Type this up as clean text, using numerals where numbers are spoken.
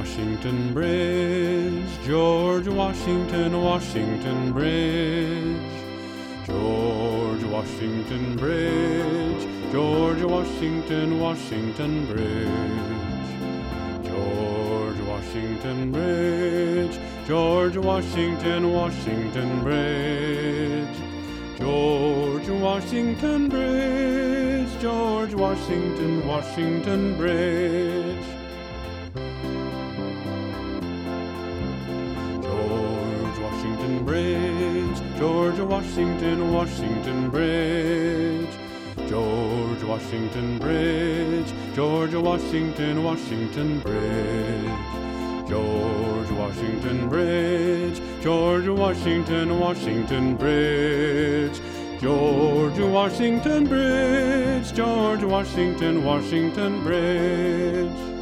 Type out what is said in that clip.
Washington Bridge, George Washington, Washington Bridge. George Washington Bridge, George Washington, Washington Bridge. George Washington Bridge, George Washington, Washington Bridge. George Washington Bridge, George Washington, Washington Bridge. George Washington Bridge, George Washington, Washington Bridge. George Washington Bridge, George Washington, Washington Bridge. George Washington Bridge, George Washington, Washington Bridge. George Washington Bridge, George Washington, Washington Bridge.